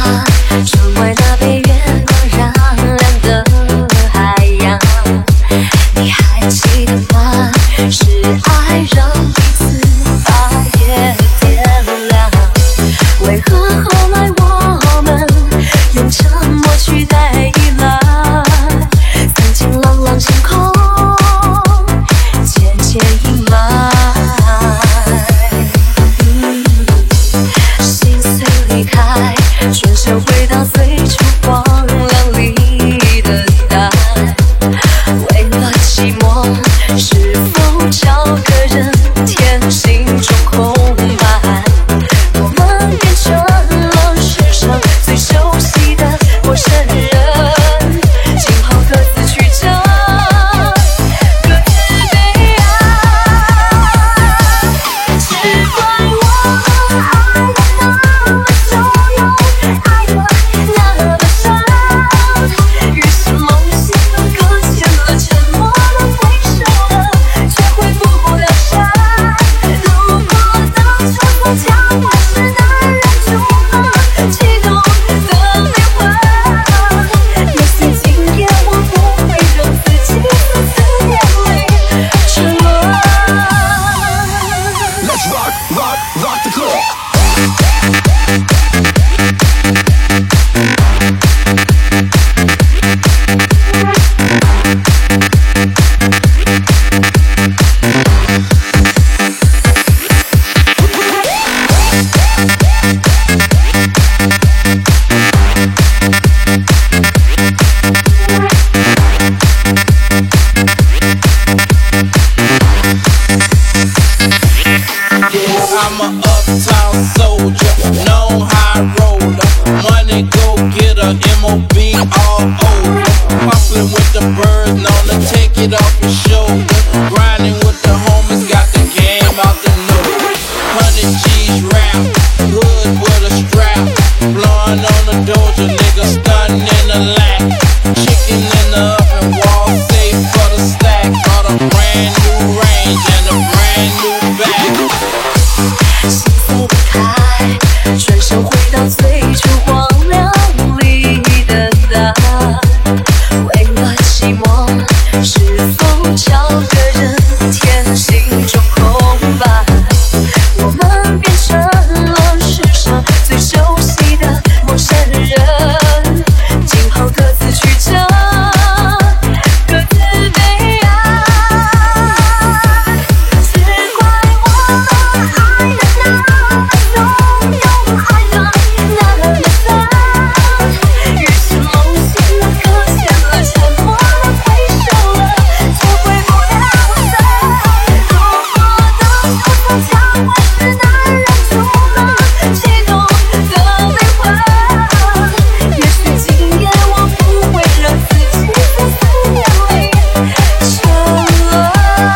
窗外那被月光染亮的海洋，你还记得吗？是爱让彼此把夜点亮，为何后来我们用沉默取代依赖？曾经朗朗星空渐渐阴霾，心碎离开，转身回到最初荒凉里的待，为了寂寞是否找个人填心中空白？我们变成了世上最熟悉的陌生人，今后各自去找，各自悲哀。只怪我们爱得那么汹涌，爱得那么深，于是梦醒了，搁浅了，沉默了，回首了，却回不了神。如果当初曾将我是男人主了激动的灵魂，也许今夜我不会让自己在思念里沉沦。 Let's rock, rock, rock the club. I'm a uptown soldier, known high roller, money go getter, MOB all over. Hustling with the birds, known to take it off your shoulder. Grinding with the homies, got the game out the nose. 100 G's rap, hood with a strap, blowing on the doja, nigga stunning in the lack. Chicken in the oven, wall safe for the stack. Got a brand new range and a brand new bag. 心碎离开，转身回到最初荒凉里的待，为了寂寞是否找个人填心中空白？我们变成了世上最熟悉的陌生人，今后各自去找，各自悲哀。只怪我们爱得那么汹涌，爱得那么深，于是梦醒了，搁浅了，沉默了，回首了，却回不了神。如果当初曾将我是男人主了激动的灵魂，也许今夜我不会让自己在思念里沉沦。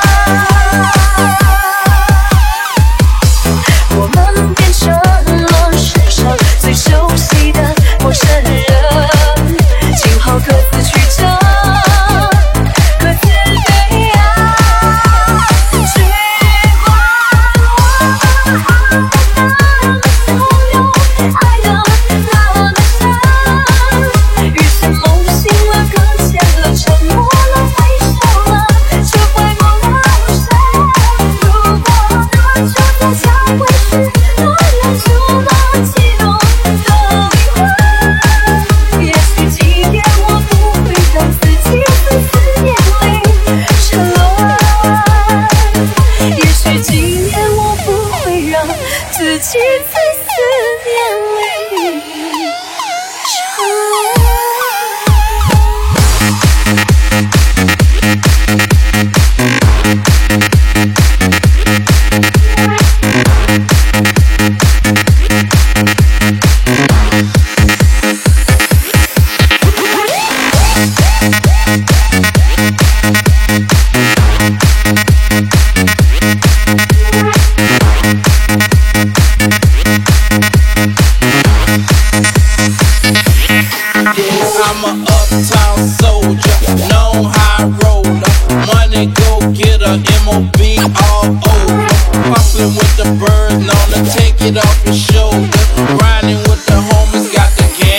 我们变成了世上最熟悉的陌生人，今后各自去找，各自悲哀。只怪我们爱得那么汹涌，爱得那么深，于是梦醒了，搁浅了，沉默了，回首了，却回不了神。如果当初曾将会是男人主了激动的灵魂，也许今夜我不会让自己在思念里沉沦，也许今夜我不会让自己在思念里沉沦。 I'm a uptown soldier, known high roller, money go getter, MOB all over. Hustling with the birds, known to take it off your shoulder. Grinding with the homies, got the game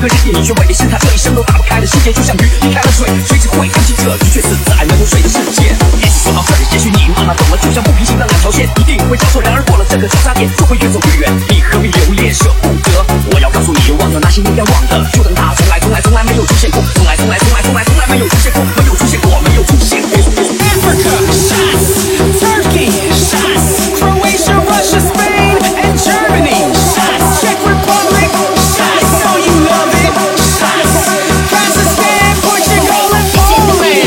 个人眼，你却为的是他这一生都打不开的世界，就像鱼离开了水，随时会放弃这鱼，却死在没有水的世界。也许说到这里，也许你慢慢懂了，就像不平行的两条线，一定会交错，然而过了这个交叉点，就会越走越远。你何必留恋舍不得？我要告诉你，忘了那些应该忘的，就等它从来没有出现过，从来没有出现过，没有出现过，没有出现过。 Africa, shots, Turkey, shots, Croatia, Russia, Spain, and Germany, shots, Czech Republic, shots, so you love it, shots, Kazakhstan, Portugal, and Poland,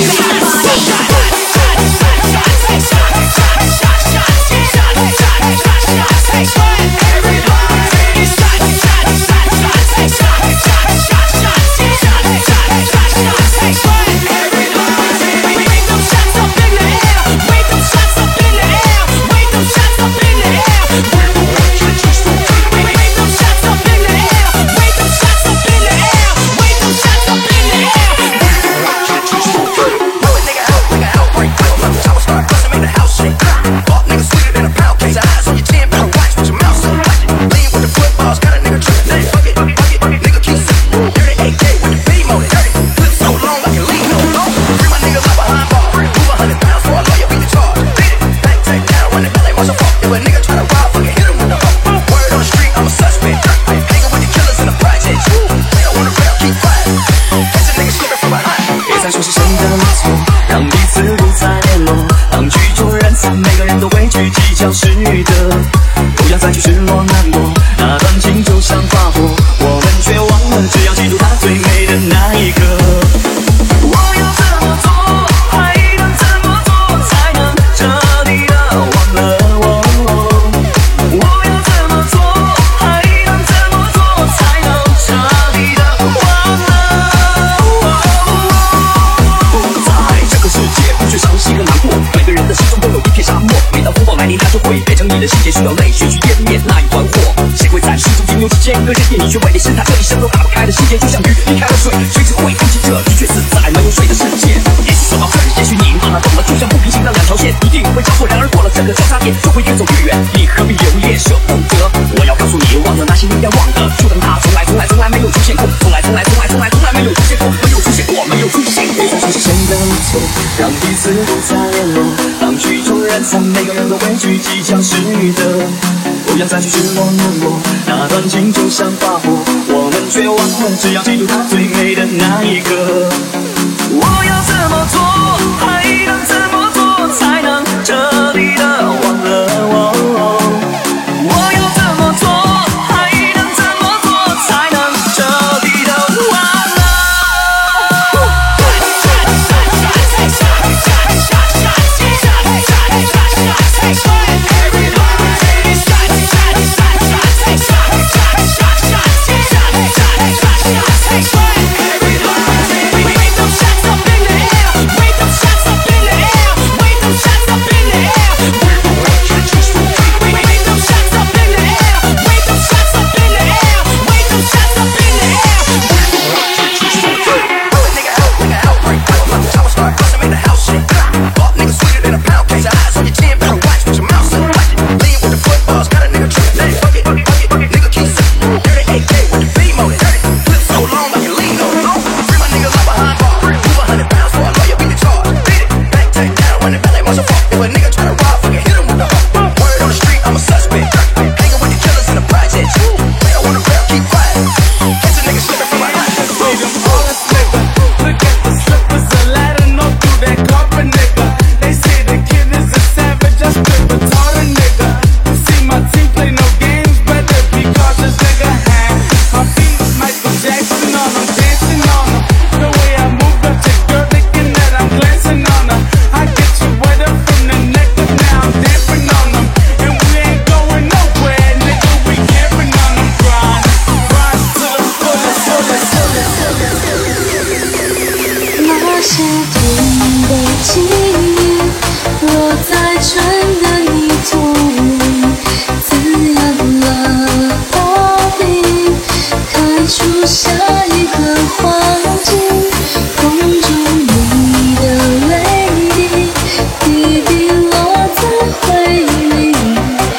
是的，不要再去失落难过，那段情就像花火，我们却忘了，只要记住它最美的那一刻。我要怎么做，还能怎么做，才能彻底的忘了我？我要怎么做，还能怎么做，才能彻底的忘了？在这个世界，不缺伤心和难过，每个人的心中都有一片沙漠，每当风暴来临，它就会变成你的世界，需要泪水去湮灭那一团火。谁会在心中停留几千个人眼，你却为的是他这一生都打不开的世界，就像鱼离开了水，随时会放弃这鱼，却死在没有水的世界。也许说到这里，也许你慢慢懂了，就像不平行的两条线，一定会交错，然而过了这个交叉点，就会越走越远。你何必留恋舍不得？我要告诉你，忘了那些应该忘的，就等它从来没有出现过，从来没有出现过，没有出现过，没有出现过。别再说是谁的错，让彼此不再联络，当曲终人散，每个人都委屈即将是的，不要再去失落难过，那段情就像花火，我们却忘了，只要记住它最美的那一刻。我要怎么做，还能怎么做，才能彻底的忘了我？我要怎么做，还能怎么做，才能彻底的忘了？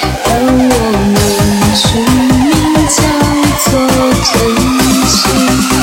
生命叫做珍惜。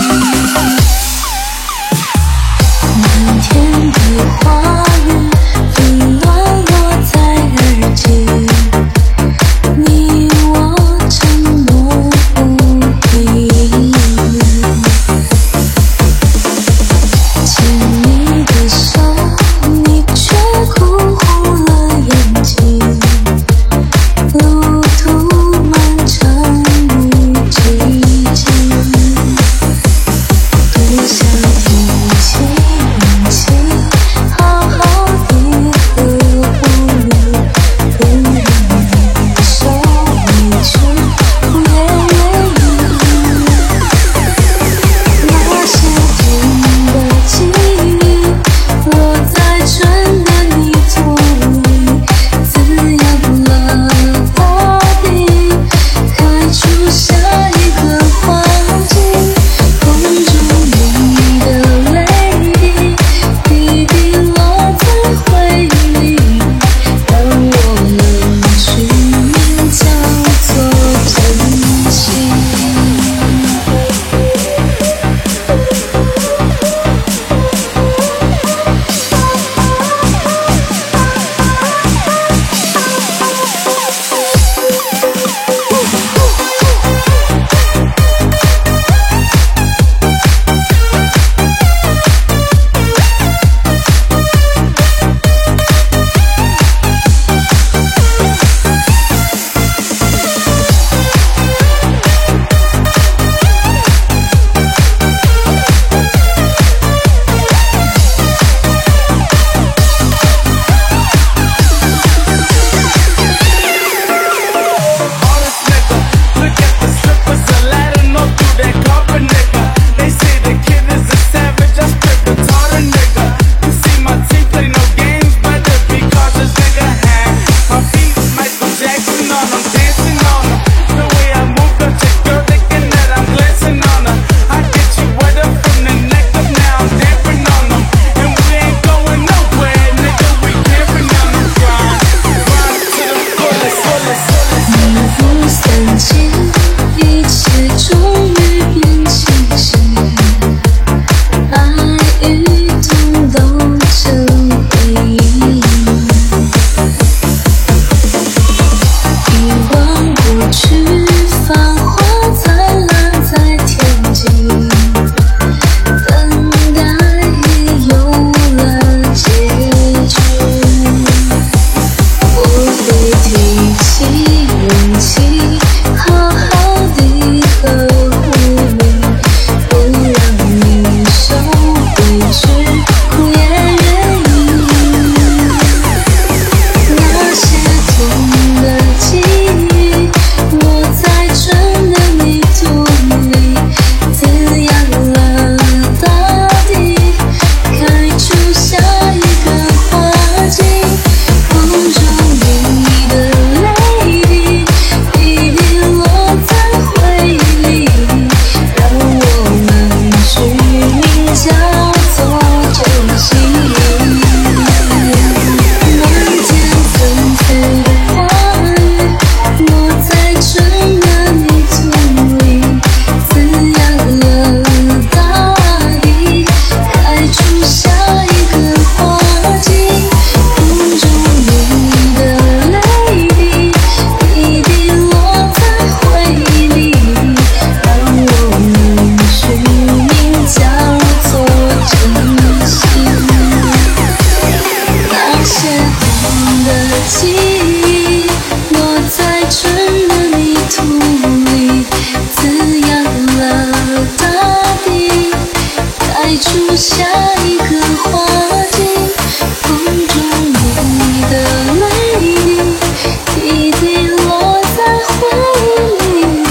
开出下一个花季，风中你的泪滴，滴滴落在回忆里。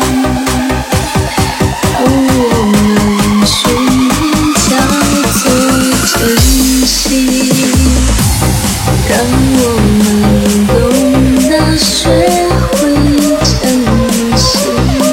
让我们去叫做珍惜，让我们懂得学会珍惜。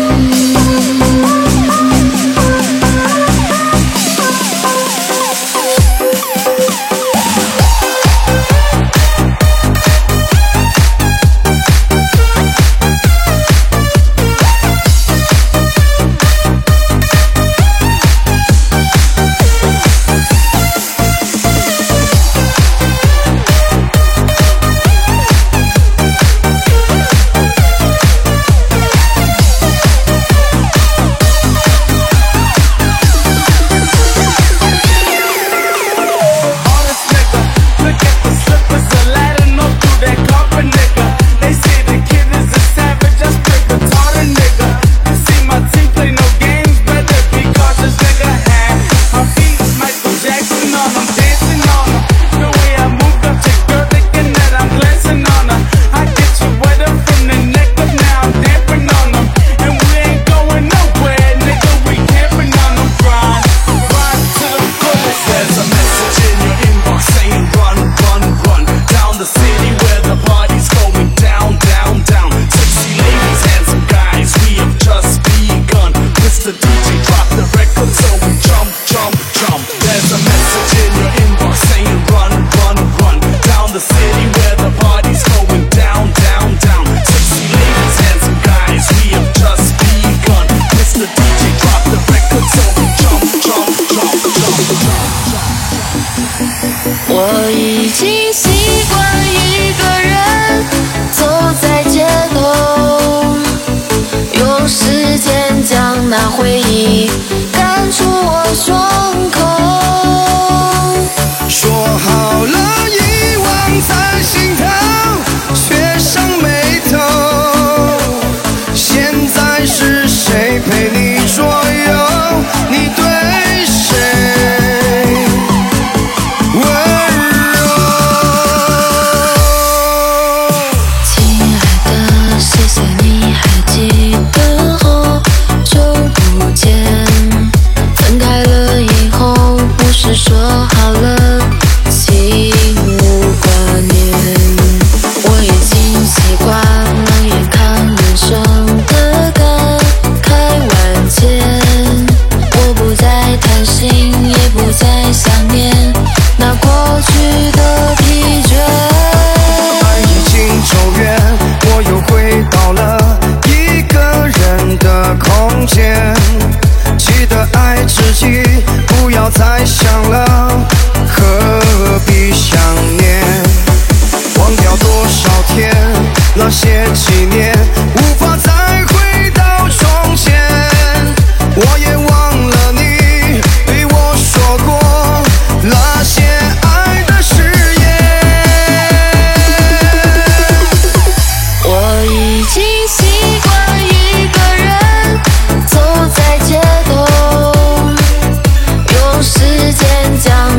我已经习惯一个人走在街头，用时间将那回忆赶出我胸口。 说好了遗忘在心头，却上眉头。现在是谁陪你左右？你对谁温柔？ 亲爱的，谢谢你还记得好久不见。分开了以后，不是说好了心无挂念。我已经习惯冷眼看人生的感慨万千。我不再贪心，也不再想念那过去的疲倦。 爱已经走远，我又回到了一个人的空间。记得爱自己，不要再想了，何必想念？忘掉多少天，那些纪念，无法再回到从前。我也忘了你对我说过那些爱的誓言。 我已经习惯一个人走在街头，用时间将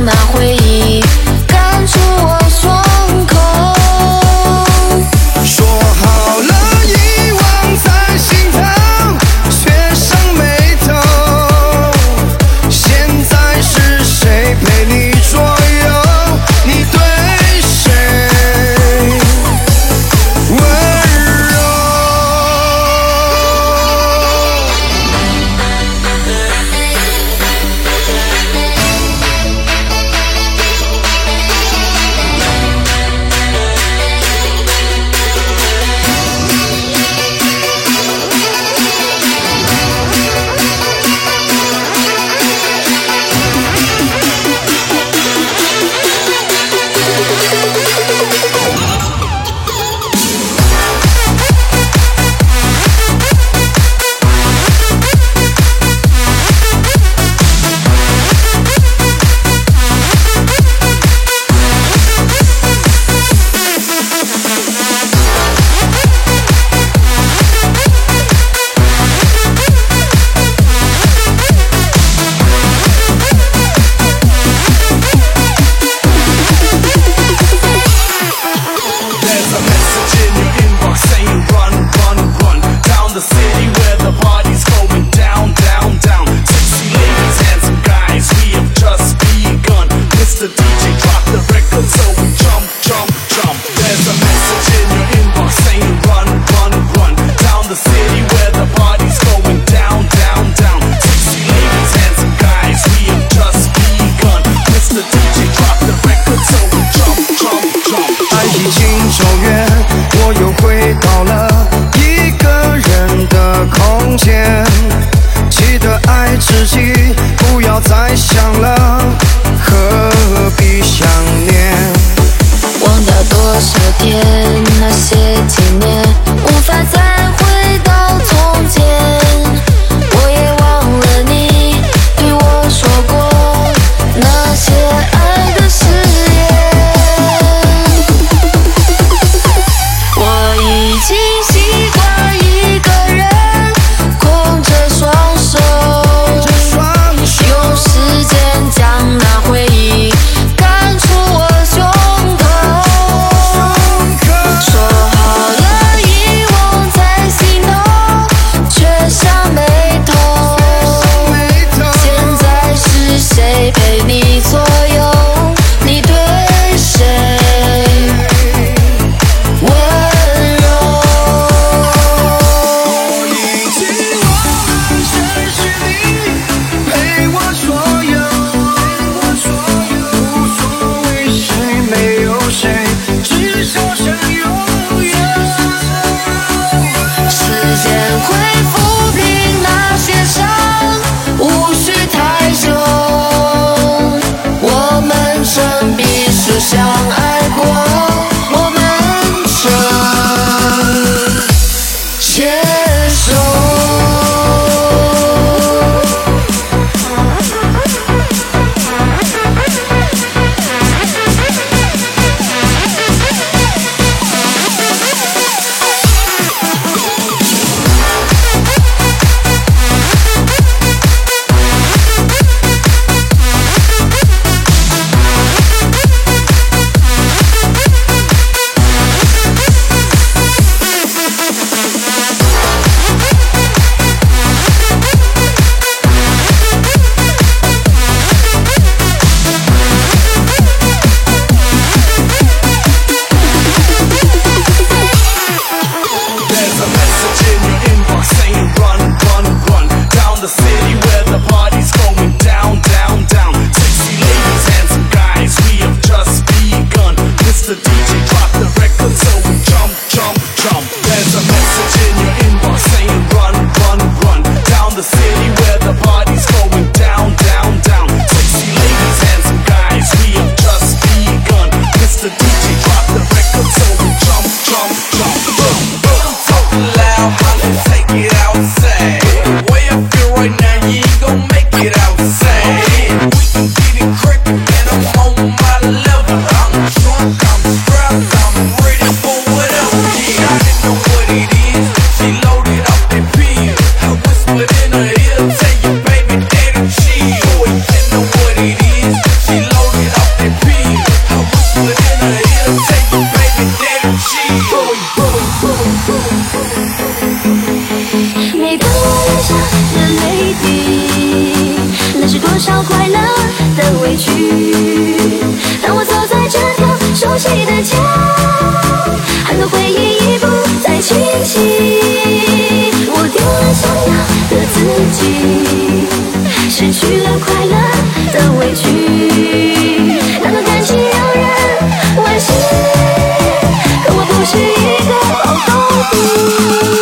快乐的委屈。当我走在这条熟悉的街，很多回忆已不再清晰。我丢了想要的自己，失去了快乐的委屈。那段感情让人惋惜，可我不是一个好东西。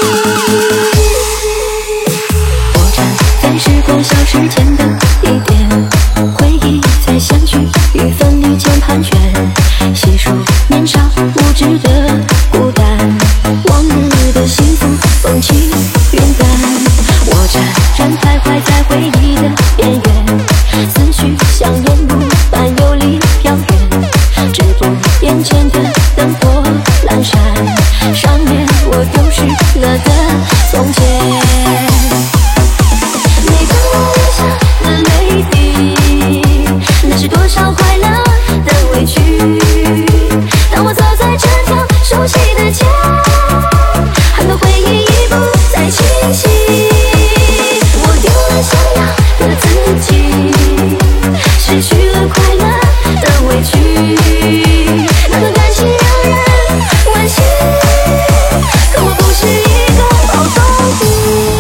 我站在时光消失前的一点，回忆在相聚与分离间盘旋，细数年少无知的孤单，往日的幸福风轻云淡。我辗转徘徊在回忆的边缘，思绪像烟雾般游离飘远，只不眼前的灯火阑珊，上面我丢失了的从前。每当我流下的泪滴，那是多少快乐的委屈。当我走在这条熟悉的街，很多回忆已不再清晰。我丢了想要的自己，失去了快乐的委屈。那段感情让人惋惜，可我不是一个好东西。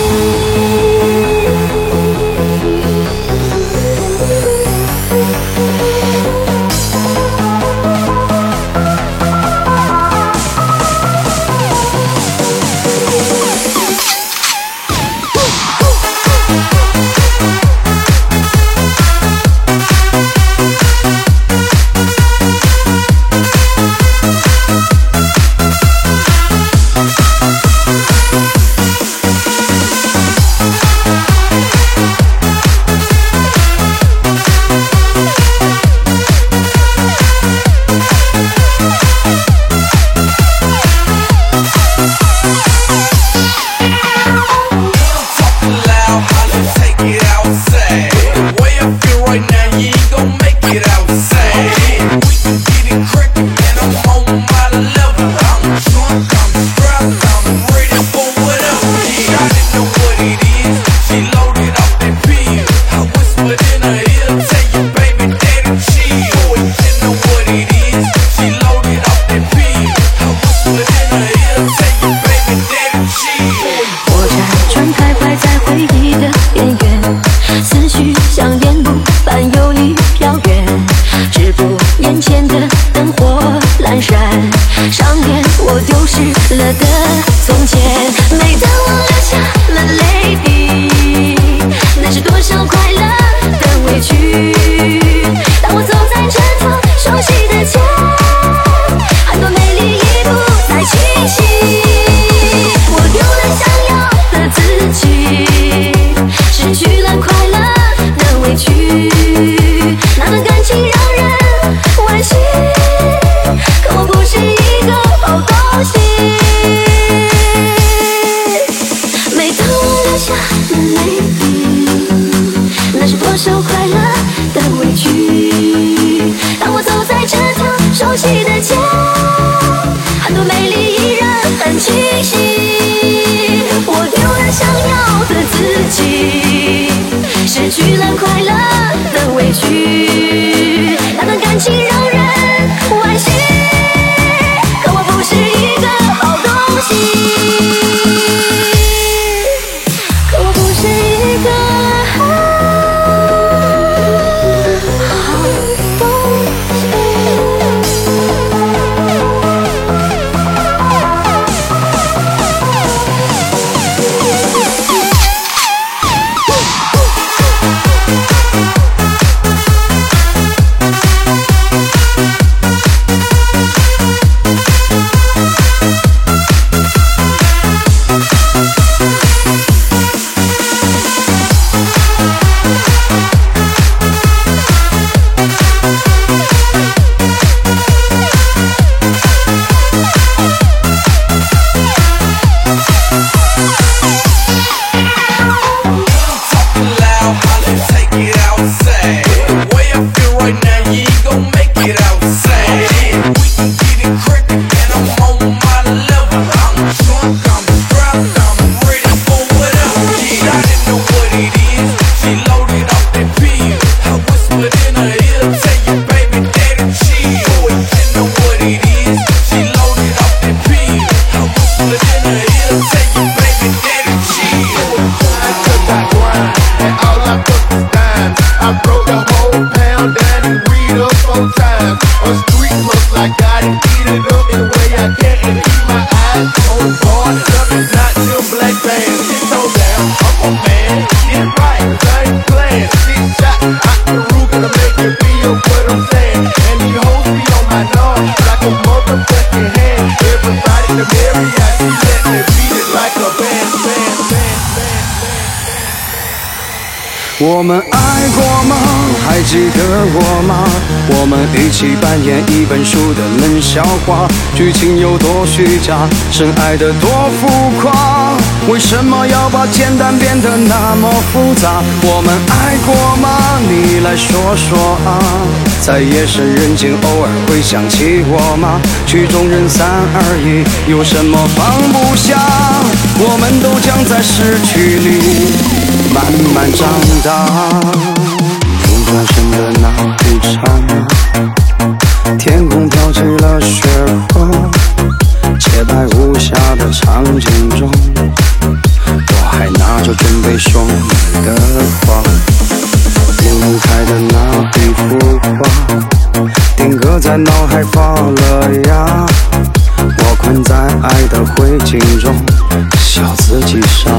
还记得我吗？我们一起扮演一本书的冷笑话，剧情有多虚假，深爱的多浮夸，为什么要把简单变得那么复杂？我们爱过吗？你来说说啊，在夜深人静偶尔会想起我吗？曲终人散而已，有什么放不下？我们都将在失去里慢慢长大。一转身的那一刹那，天空飘起了雪花，洁白无瑕的场景中，我还拿着准备送你的花。晕开的那一幅画，定格在脑海发了芽，我困在爱的灰烬中，笑自己傻。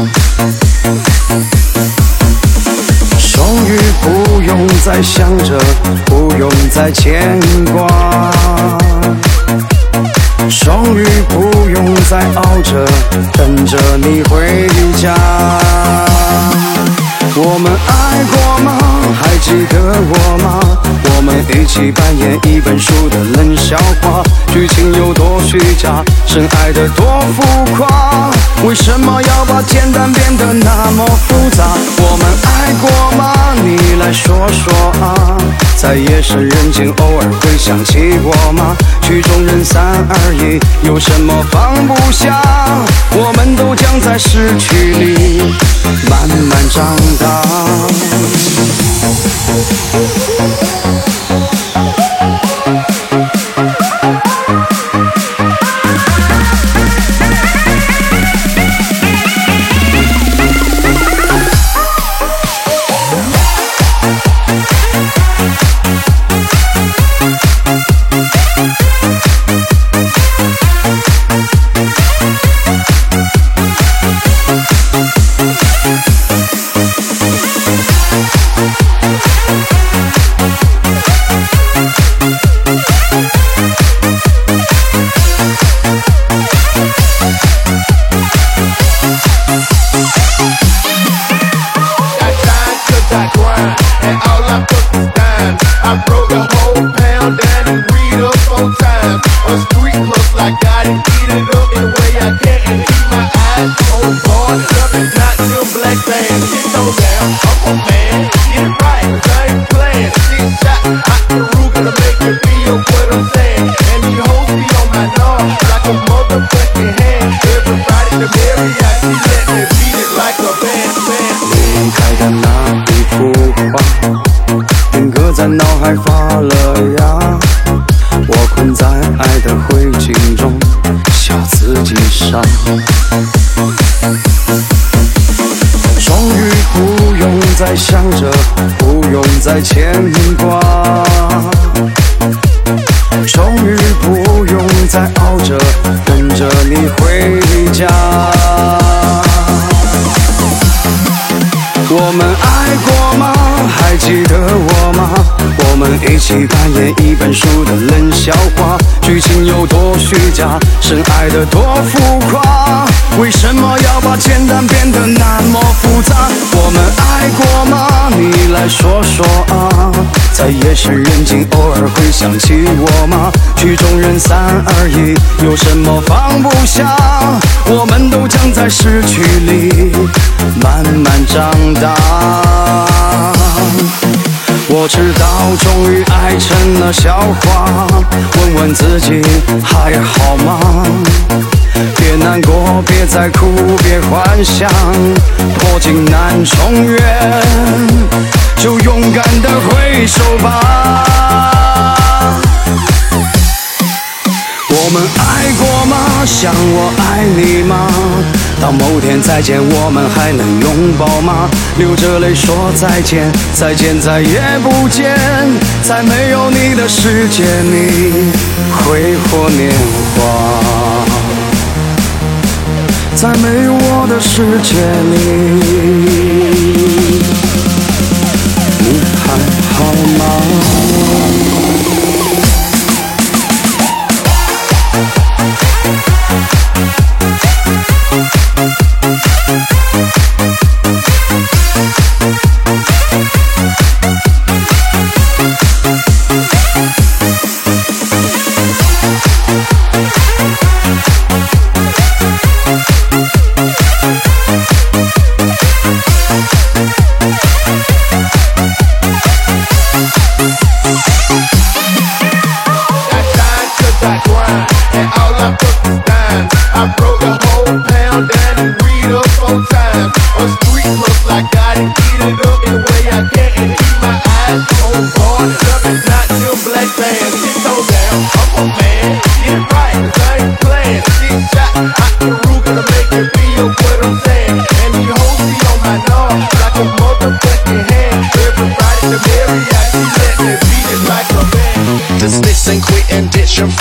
终于不用再想着，不用再牵挂，终于不用再熬着，等着你回家。我们爱过吗？还记得我吗？我们一起扮演一本书的冷笑话，剧情有多虚假，深爱的多浮夸，为什么要把简单变得那么复杂？我们爱过吗？你来说说啊，在夜深人静偶尔会想起我吗？曲终人散而已，有什么放不下？我们都将在失去里慢慢长大。在脑海发了芽，我困在爱的灰烬中，笑自己傻。终于不用再想着，不用再牵挂，终于不用再熬着，等着你回家。我们爱过吗？还记得我吗？我们一起扮演一本书的冷笑话，剧情有多虚假，深爱的多浮夸，为什么要把简单变得那么复杂？我们爱过吗？你来说说啊，在夜深人静偶尔会想起我吗？曲终人散而已，有什么放不下？我们都将在失去里慢慢长大。我知道终于爱成了笑话，问问自己还好吗？别难过，别再哭，别幻想，破镜难重圆，就勇敢地挥手吧。我们爱过吗？像我爱你吗？当某天再见，我们还能拥抱吗？流着泪说再见，再见再也不见，在没有你的世界里挥霍年华，在没有我的世界里，你还好吗？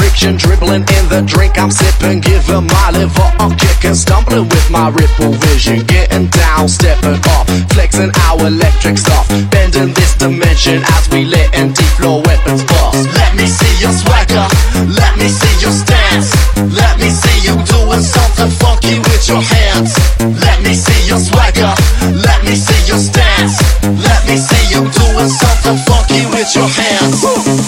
addiction, dribbling in the drink I'm sipping, giving my liver a kick and stumbling with my ripple vision, getting down, stepping off, flexing our electric stuff, bending this dimension as we letting deep flow weapons bust. Let me see your swagger, let me see your stance, let me see you doing something funky with your hands. Let me see your swagger, let me see your stance, let me see you doing something funky with your hands.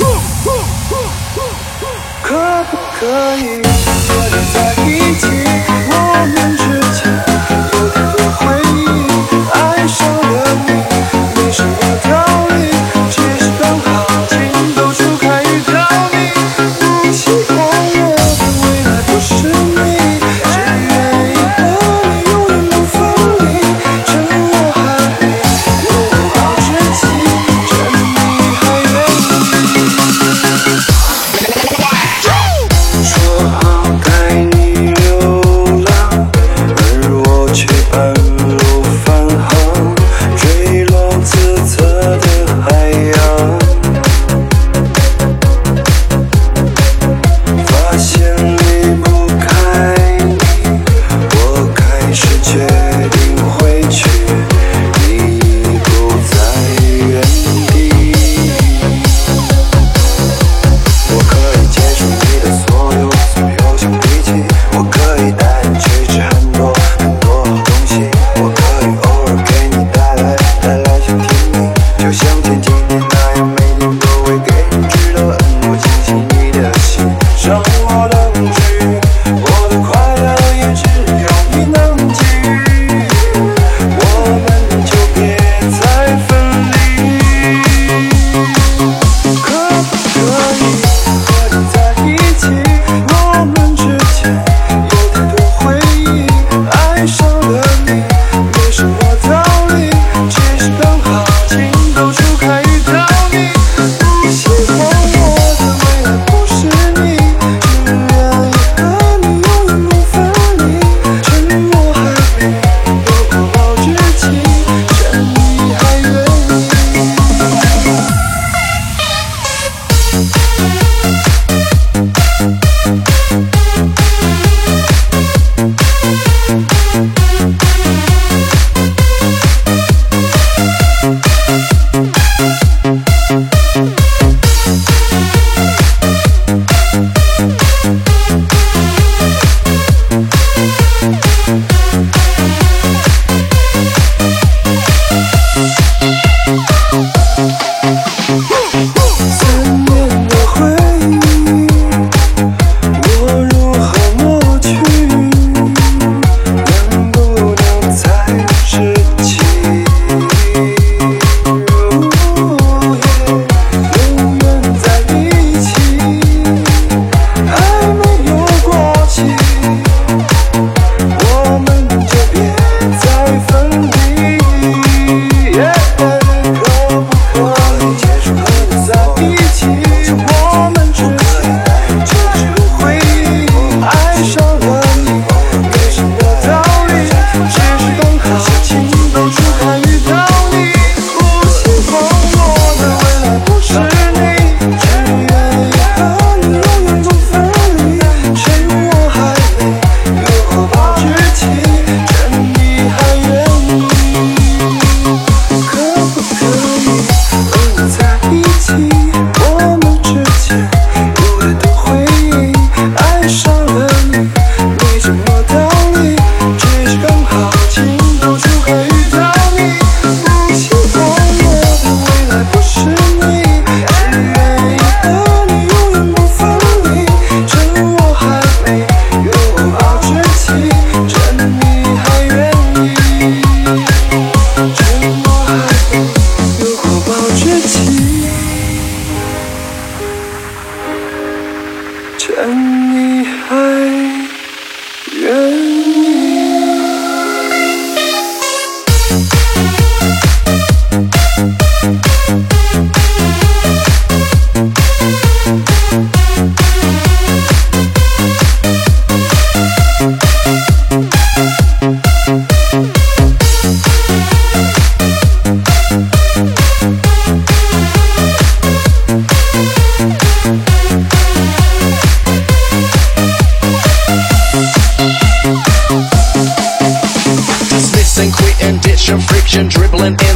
可不可以和你在一起？我们之间有太多回忆，爱上了你，没什么道理。其实刚好情窦初开遇到你，你喜欢我的未来不是你，只愿意和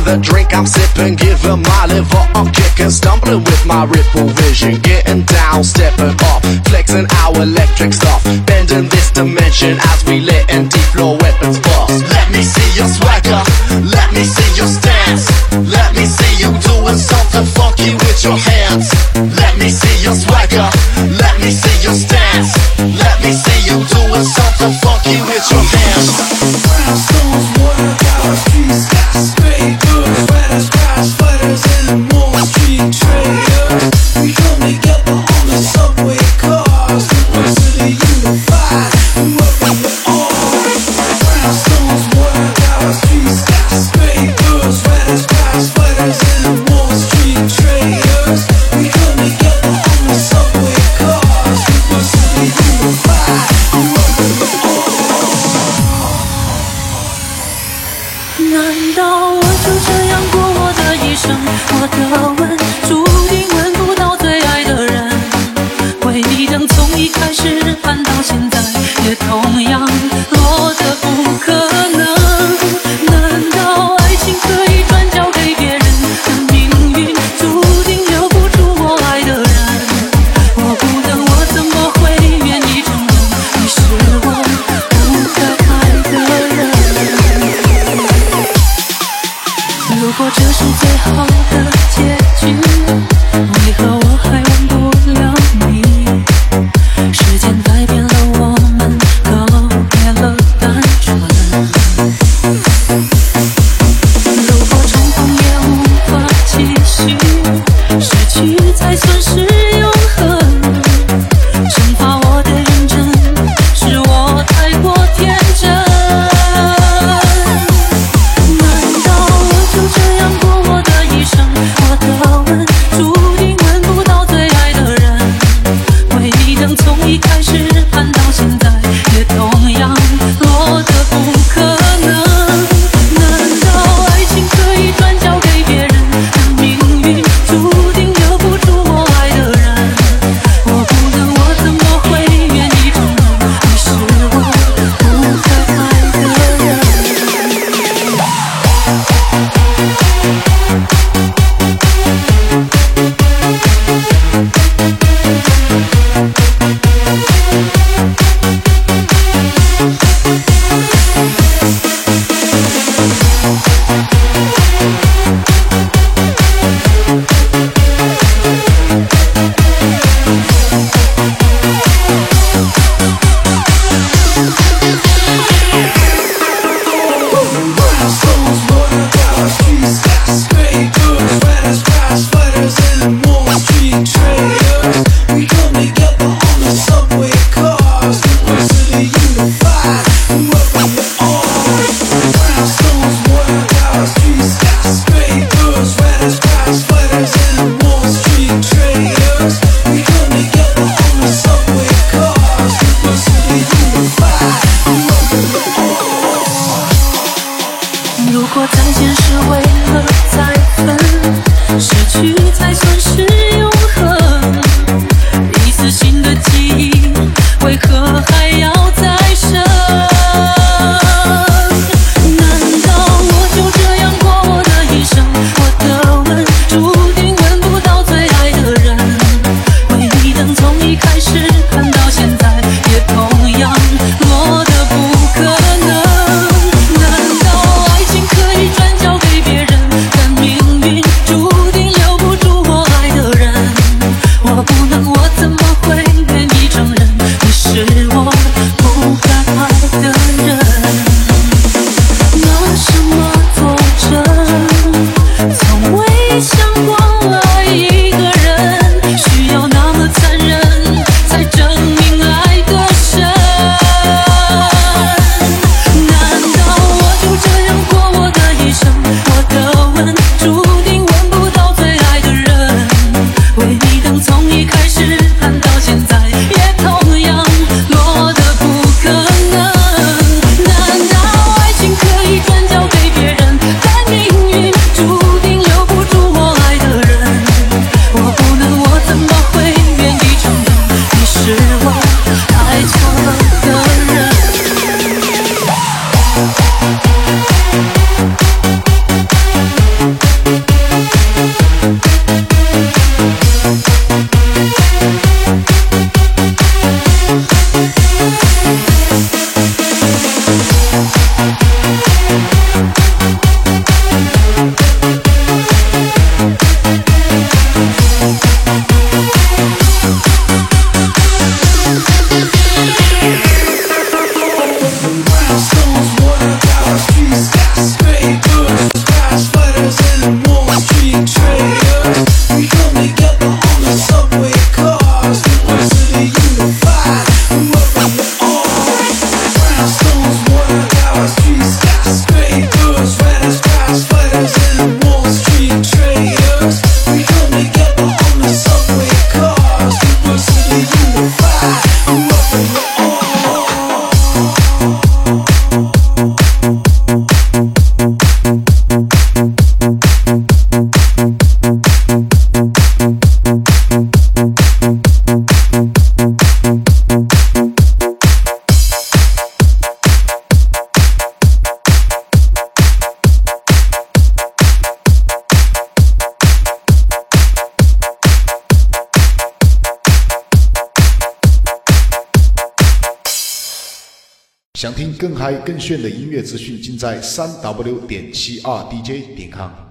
the drink I'm sipping, giving my liver a kick and stumbling with my ripple vision. Getting down, stepping off, flexing our electric stuff, bending this dimension as we letting deep flow weapons bust. Let me see your swagger, let me see your stance, let me see you doing something funky with your hands. Let me see your swagger, let me see your stance, let me see you doing something funky with your hands. Brownstones, water tower, street skyscrapers, riders, cars, fighters, and Wall Street traders. We come together on the subway cars, the ones to the unified, whoever you are. Brownstones, water tower, street skyscrapers, riders, cars, fighters, and Wall Street traders. We come together on the subway cars, the ones to the unified, whoever you are. together on the subway cars. Diversity unified, nothing but all. 想听更嗨更炫的音乐资讯，尽在3w.72dj.com。